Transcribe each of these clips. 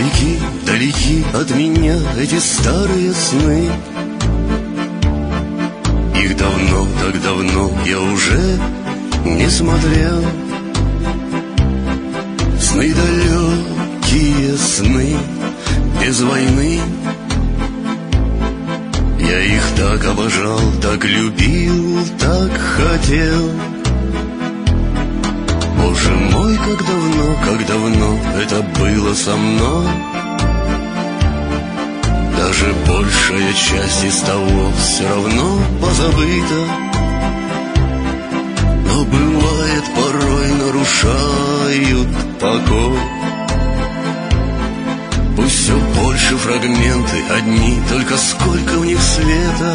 Далеки, далеки от меня эти старые сны. Их давно, так давно я уже не смотрел. Сны далекие, сны без войны. Я их так обожал, так любил, так хотел. Боже мой, как давно это было со мной. Даже большая часть из того все равно позабыта. Но бывает, порой нарушают покой. Пусть все больше фрагменты одни, только сколько в них света.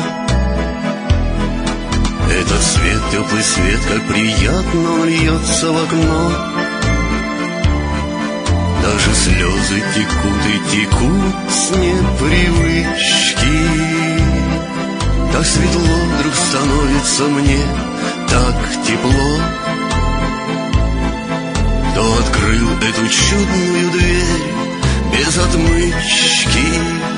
Этот свет, теплый свет, как приятно он льется в окно. Даже слезы текут и текут с непривычки. Так светло вдруг становится мне, так тепло. Кто открыл эту чудную дверь без отмычки?